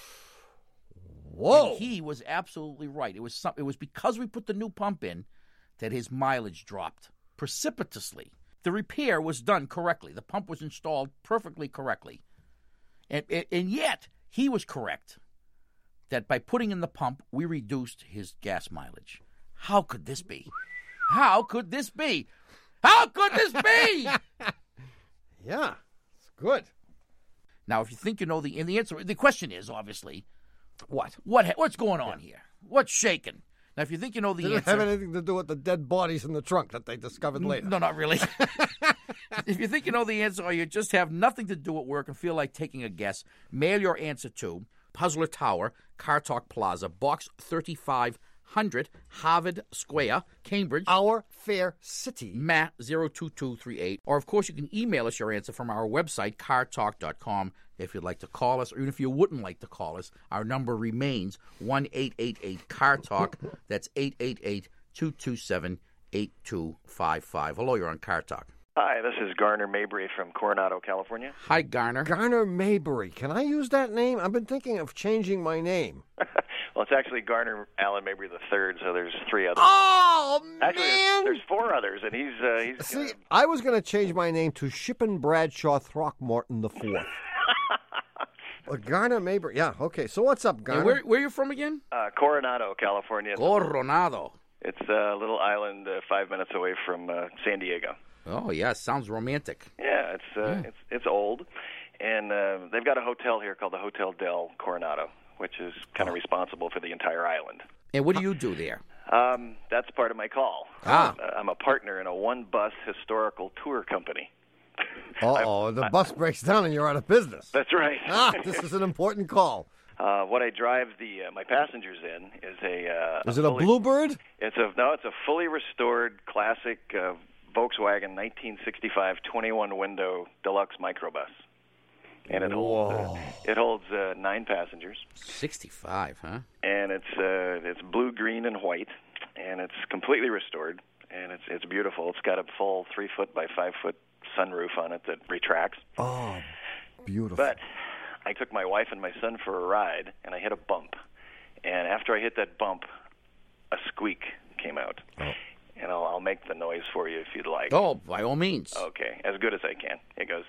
Whoa. And he was absolutely right. It was because we put the new pump in that his mileage dropped precipitously. The repair was done correctly. The pump was installed perfectly correctly. And yet, he was correct that by putting in the pump, we reduced his gas mileage. How could this be? How could this be? How could this be? Yeah, it's good. Now, if you think you know the answer, the question is obviously, What? what's going on here? What's shaking? Now, if you think you know the Did it answer, have anything to do with the dead bodies in the trunk that they discovered later? No, not really. If you think you know the answer, or you just have nothing to do at work and feel like taking a guess, mail your answer to Puzzler Tower, Car Talk Plaza, Box 3500, Harvard Square, Cambridge. Our fair city. Matt 02238. Or, of course, you can email us your answer from our website, cartalk.com. If you'd like to call us, or even if you wouldn't like to call us, our number remains 1-888-CAR-TALK. That's 888-227-8255. Hello, you're on Car Talk. Hi, this is Garner Mabry from Coronado, California. Hi, Garner. Garner Mabry. Can I use that name? I've been thinking of changing my name. Well, it's actually Garner Allen Mabry III, so there's 3 others. Oh, Actually, man! there's 4 others, and he's See, I was going to change my name to Shippen Bradshaw Throckmorton IV. Garner Mabry. Yeah, okay. So what's up, Garner? And where are you from again? Coronado, California. Coronado. It's a little island 5 minutes away from San Diego. Oh, yeah, sounds romantic. Yeah, it's old, and they've got a hotel here called the Hotel del Coronado, which is kind of responsible for the entire island. And what do you do there? That's part of my call. I'm a partner in a one-bus historical tour company. Uh-oh, the bus breaks down and you're out of business. That's right. This is an important call. What I drive my passengers in is Is it a Bluebird? It's a fully restored classic Volkswagen 1965 21-window deluxe microbus, and it holds 9 passengers. 65, huh? And it's blue, green, and white, and it's completely restored, and it's beautiful. It's got a full 3-foot by 5-foot sunroof on it that retracts. Oh, beautiful. But I took my wife and my son for a ride, and I hit a bump. And after I hit that bump, a squeak came out. Oh. And I'll make the noise for you if you'd like. Oh, by all means. Okay, as good as I can. It goes,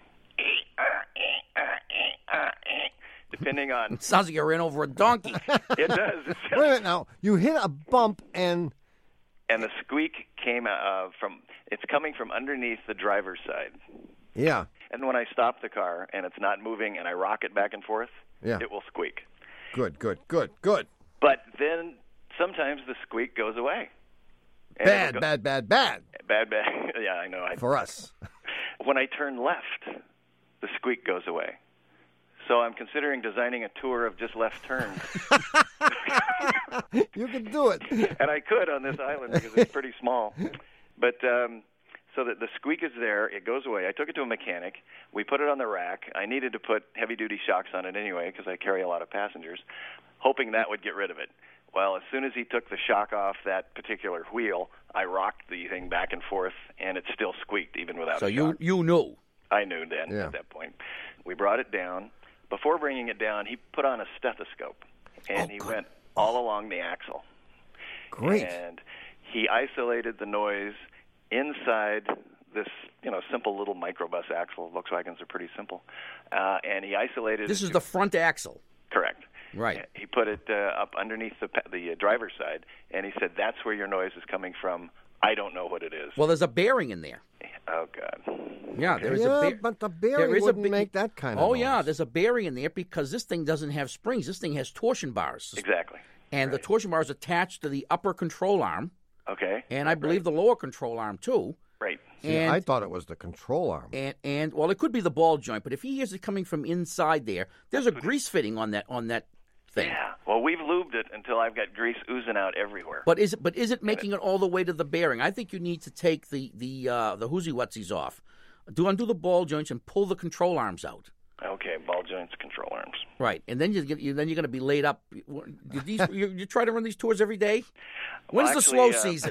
depending on... It sounds like you ran over a donkey. It does. Wait a minute now. You hit a bump and... And the squeak came it's coming from underneath the driver's side. Yeah. And when I stop the car and it's not moving and I rock it back and forth, it will squeak. Good. But then sometimes the squeak goes away. Bad. Bad. Yeah, I know. For us. When I turn left, the squeak goes away. So I'm considering designing a tour of just left turns. You can do it. And I could on this island because it's pretty small. But so that the squeak is there, it goes away. I took it to a mechanic. We put it on the rack. I needed to put heavy-duty shocks on it anyway because I carry a lot of passengers, hoping that would get rid of it. Well, as soon as he took the shock off that particular wheel, I rocked the thing back and forth, and it still squeaked even without a shock. So you knew. I knew then at that point. We brought it down. Before bringing it down, he put on a stethoscope, and he went all along the axle. Great. And he isolated the noise inside this, simple little microbus axle. Volkswagens are pretty simple. And he isolated This is the front axle. Correct. Right. He put it up underneath the driver's side, and he said, that's where your noise is coming from. I don't know what it is. Well, there's a bearing in there. Oh, God. Yeah, there is a but the bearing wouldn't make that kind of noise. Oh, yeah, there's a bearing in there because this thing doesn't have springs. This thing has torsion bars. Exactly. And the torsion bar is attached to the upper control arm. Okay. And I believe the lower control arm, too. Right. See, I thought it was the control arm. And well, it could be the ball joint, but if he hears it coming from inside there's a grease fitting on that thing. Yeah. Well, we've lubed it until I've got grease oozing out everywhere. But is it making it all the way to the bearing? I think you need to take the hoozy-wutsies off, undo the ball joints, and pull the control arms out. Okay, ball joints, control arms. Right, and then you're going to be laid up. You try to run these tours every day? When's the slow season?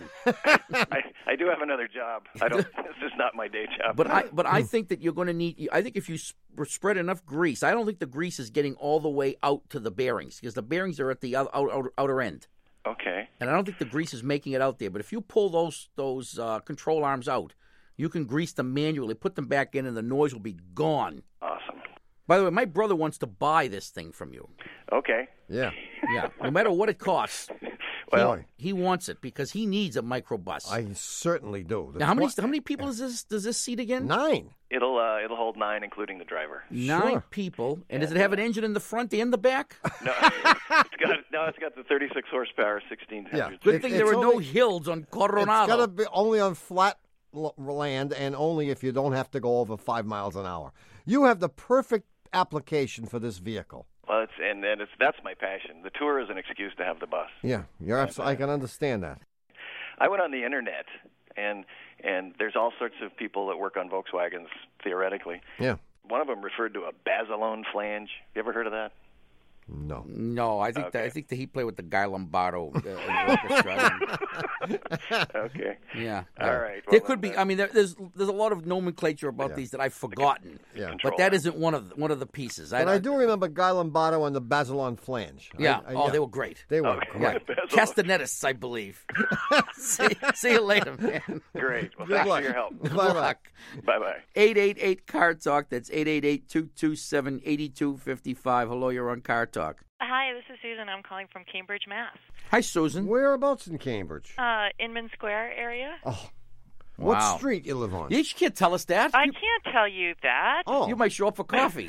I do have another job. This is not my day job. But I think that you're going to need. I think if you spread enough grease, I don't think the grease is getting all the way out to the bearings because the bearings are at the outer end. Okay. And I don't think the grease is making it out there. But if you pull those control arms out, you can grease them manually, put them back in, and the noise will be gone. Awesome. By the way, my brother wants to buy this thing from you. Okay. Yeah. Yeah. No matter what it costs. Well, he wants it because he needs a microbus. I certainly do. Now, how many people does this seat again? 9. It'll hold 9, including the driver. 9 people. And does it have an engine in the front and the back? No, it's got the 36 horsepower, 1600. Yeah. Good thing there are no hills on Coronado. It's got to be only on flat land and only if you don't have to go over 5 miles an hour. You have the perfect application for this vehicle. Well, that's my passion. The tour is an excuse to have the bus. Yeah, I can understand that. I went on the internet, and there's all sorts of people that work on Volkswagens theoretically. Yeah. One of them referred to a Basilone flange. You ever heard of that? No. No, I think that he played with the Guy Lombardo in the orchestra. Okay. Yeah. All right. There Well, could be. I mean, there's a lot of nomenclature about these that I've forgotten. Yeah. But that isn't one of the pieces. But I do remember Guy Lombardo and the Basilon flange. Yeah. They were great. They were great. Castanettists, I believe. see you later, man. Great. Well, Good thanks luck. for your help. Good luck. Bye-bye. 888 Car Talk. That's 888-227-8255. Hello, you're on Car Talk. Hi, this is Susan. I'm calling from Cambridge, Mass. Hi, Susan. Whereabouts in Cambridge? Inman Square area. Oh. Wow. What street you live on? You can't tell us that. I can't tell you that. Oh. You might show up for coffee.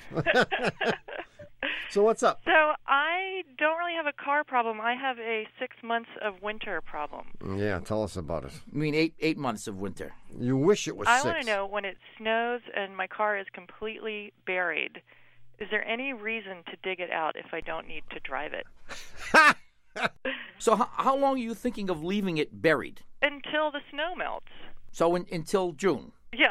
So what's up? So I don't really have a car problem. I have a 6 months of winter problem. Yeah, tell us about it. I mean, eight months of winter. You wish it was I 6. want to know, when it snows and my car is completely buried, is there any reason to dig it out if I don't need to drive it? So how long are you thinking of leaving it buried? Until the snow melts. So until June? Yeah.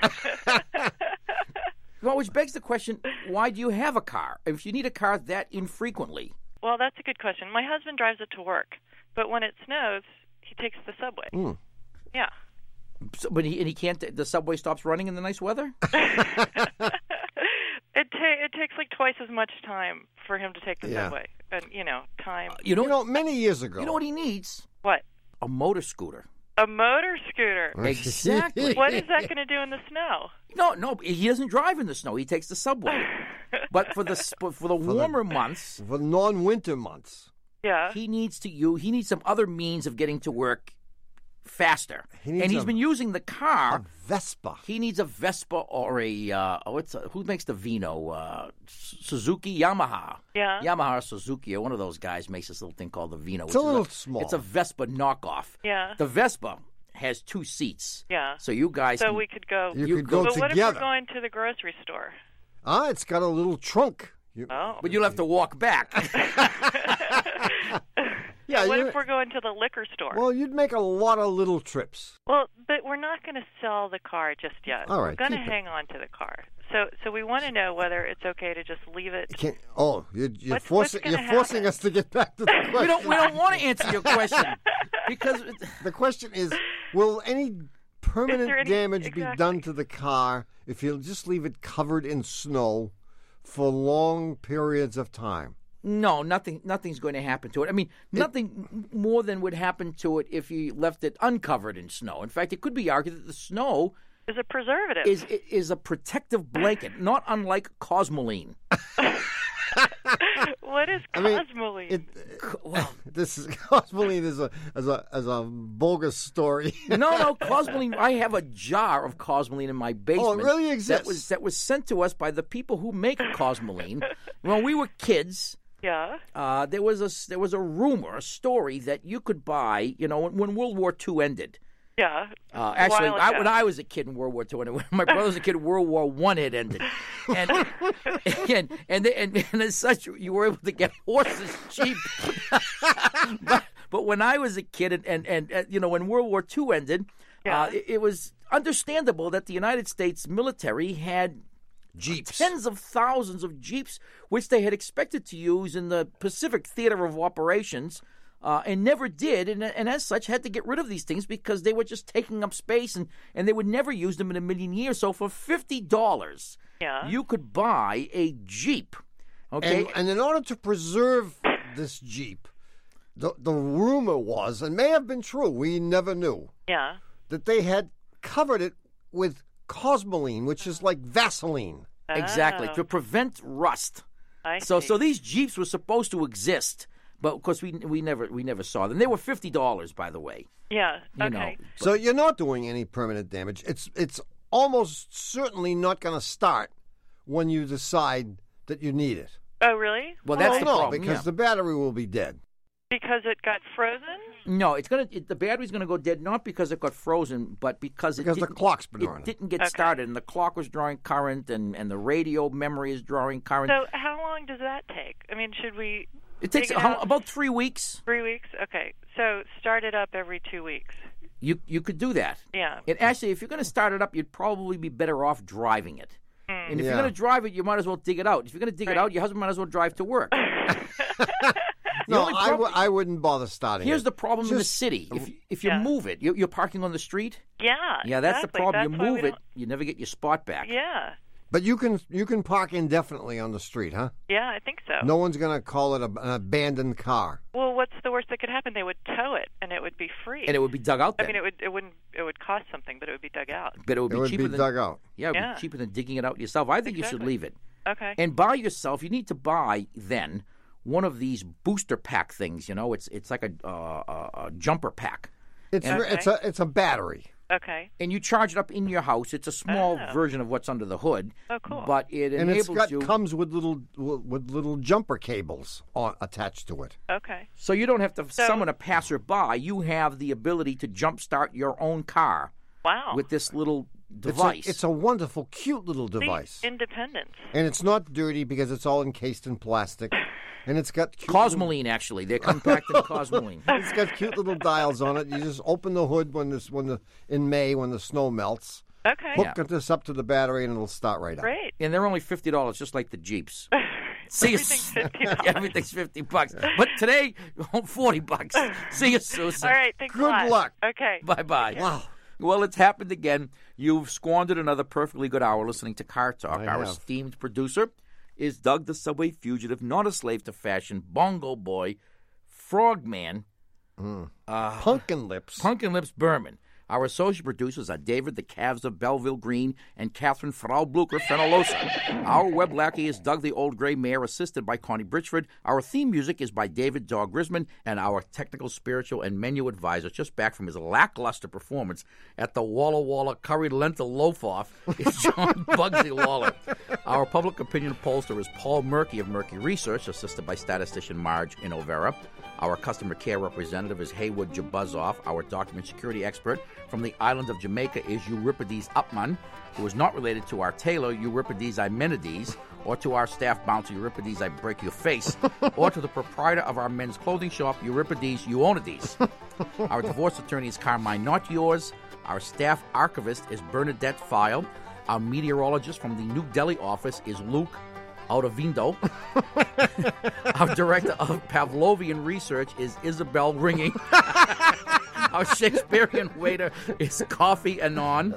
Well, which begs the question, why do you have a car if you need a car that infrequently? Well, that's a good question. My husband drives it to work, but when it snows, he takes the subway. Mm. Yeah. So, but he can't. The subway stops running in the nice weather. It takes like twice as much time for him to take the Yeah. subway, and time. You know, many years ago. You know what he needs? What? A motor scooter. A motor scooter. Exactly. What is that going to do in the snow? No, he doesn't drive in the snow. He takes the subway. But for the warmer months, for non-winter months, yeah, he needs some other means of getting to work faster. He's been using the car. A Vespa. He needs a Vespa or who makes the Vino? Suzuki, Yamaha. Yeah. Yamaha or Suzuki, or one of those guys makes this little thing called the Vino. It's a little small. It's a Vespa knockoff. Yeah. The Vespa has 2 seats. Yeah. So you guys. So we could go. You could go but together. What if we're going to the grocery store? It's got a little trunk. But you'll have to walk back. Yeah. What if we're going to the liquor store? Well, you'd make a lot of little trips. Well, but we're not going to sell the car just yet. All right, We're going to keep it. hang on to the car. So we want to know whether it's okay to just leave it. You're What's forcing gonna us to get back to the question. we don't want to answer your question because the question is, will any permanent there any- damage be exactly. done to the car if you just leave it covered in snow for long periods of time? No, nothing's going to happen to it. I mean, nothing more than would happen to it if you left it uncovered in snow. In fact, it could be argued that the snow is a preservative. Is a protective blanket, not unlike cosmoline. What is cosmoline? Cosmoline is a bogus story. No, cosmoline. I have a jar of cosmoline in my basement. Oh, it really exists? That was sent to us by the people who make cosmoline. When we were kids, yeah, there was a rumor, a story that you could buy. When World War II ended. Yeah. Actually, when I was a kid in World War II, and when my brother was a kid, World War I had ended, and as such, you were able to get horses cheap. but when I was a kid, and when World War II ended, it was understandable that the United States military had Jeeps, tens of thousands of Jeeps, which they had expected to use in the Pacific Theater of Operations. And never did, and as such had to get rid of these things because they were just taking up space, and they would never use them in a million years. So for $50, you could buy a Jeep. Okay, and in order to preserve this Jeep, the rumor was, and may have been true, we never knew, that they had covered it with cosmoline, which is like Vaseline. Exactly, to prevent rust. So these Jeeps were supposed to exist. But of course, we never saw them. They were $50, by the way. Yeah. Okay. So you're not doing any permanent damage. It's almost certainly not going to start when you decide that you need it. Oh, really? Well, that's the problem. Because the battery will be dead. Because it got frozen? No, the battery's going to go dead not because it got frozen, but because the clock's been running. It didn't get started, and the clock was drawing current, and the radio memory is drawing current. So how long does that take? I mean, should we? It takes about 3 weeks. 3 weeks? Okay. So start it up every 2 weeks. You could do that. Yeah. And actually, if you're going to start it up, you'd probably be better off driving it. And if you're going to drive it, you might as well dig it out. If you're going to dig it out, your husband might as well drive to work. The only problem- I wouldn't bother starting Here's it. the problem in the Just- city. If you move it, you're parking on the street. Yeah. Yeah, that's exactly. the problem. That's You why move we it, you never get your spot back. Yeah. But you can park indefinitely on the street, huh? Yeah, I think so. No one's going to call it an abandoned car. Well, what's the worst that could happen? They would tow it, and it would be free. And it would be dug out then. I mean, it would cost something, but it would be dug out. But it would be cheaper than dug out. Yeah, it would Yeah. be cheaper than digging it out yourself. I think you should Exactly. leave it. Okay. And buy yourself. You need to buy then one of these booster pack things. You know, it's like a jumper pack. It's a battery. Okay. And you charge it up in your house. It's a small version of what's under the hood. Oh, cool. But it And enables you. comes with little jumper cables attached to it. Okay. So you don't have to summon a passerby. You have the ability to jumpstart your own car. Wow. With this little device. It's a wonderful, cute little device. Independence. And it's not dirty because it's all encased in plastic. And it's got cute Cosmoline, actually. They're compacted Cosmoline. It's got cute little dials on it. You just open the hood in May when the snow melts. Okay. Hook this up to the battery and it'll start right up. Great. And they're only $50, just like the Jeeps. See Everything's $50. Yeah, everything's $50. But today, $40. See you, Susan. All right. Thanks a Good lot. luck. Okay. Bye-bye. Wow. Well, it's happened again. You've squandered another perfectly good hour listening to Car Talk. I Our have. esteemed producer is Doug the Subway Fugitive, not a slave to fashion, Bongo Boy, Frogman, Pumpkin Lips. Pumpkin Lips Berman. Our associate producers are David the Calves of Belleville Green and Catherine Frau Blucher Fenolosa. Our web lackey is Doug the Old Gray Mare, assisted by Connie Bridgeford. Our theme music is by David Dog Grisman, and our technical, spiritual, and menu advisor, just back from his lackluster performance at the Walla Walla Curry Lentil Loaf-Off, is John Bugsy Lawler. Our public opinion pollster is Paul Murky of Murky Research, assisted by statistician Marge Inovera. Our customer care representative is Haywood Jabuzzoff. Our document security expert from the island of Jamaica is Euripides Upman, who is not related to our tailor, Euripides Imenides, or to our staff bouncer, Euripides I Break Your Face, or to the proprietor of our men's clothing shop, Euripides Euonides. Our divorce attorney is Carmine Not Yours. Our staff archivist is Bernadette File. Our meteorologist from the New Delhi office is Luke Autovindo. Our director of Pavlovian research is Isabel Ringing. Our Shakespearean waiter is Coffee Anon.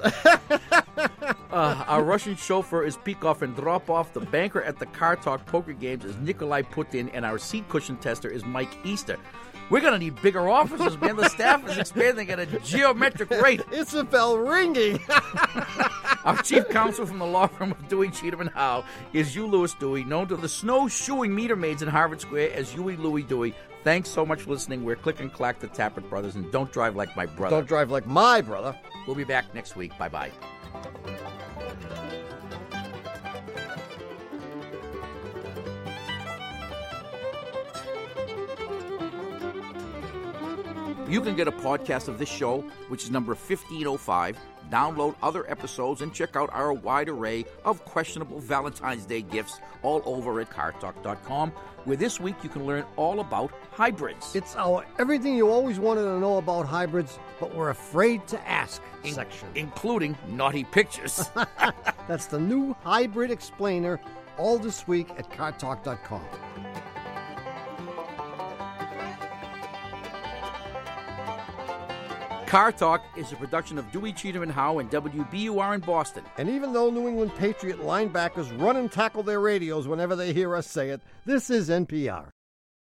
Our Russian chauffeur is Peikoff and Dropoff. The banker at the Car Talk poker games is Nikolai Putin. And our seat cushion tester is Mike Easter. We're going to need bigger offices, man. The staff is expanding at a geometric rate. Isabel Ringing. Our chief counsel from the law firm of Dewey, Cheatham & Howe is Hugh Lewis Dewey, known to the snowshoeing meter maids in Harvard Square as Huey Louie Dewey. Thanks so much for listening. We're Click and Clack, the Tappert Brothers, and don't drive like my brother. Don't drive like my brother. We'll be back next week. Bye-bye. You can get a podcast of this show, which is number 1505, download other episodes, and check out our wide array of questionable Valentine's Day gifts all over at cartalk.com, where this week you can learn all about hybrids. It's our everything you always wanted to know about hybrids, but we're afraid to ask section. Including naughty pictures. That's the new Hybrid Explainer, all this week at cartalk.com. Car Talk is a production of Dewey, Cheatham & Howe and WBUR in Boston. And even though New England Patriot linebackers run and tackle their radios whenever they hear us say it, this is NPR.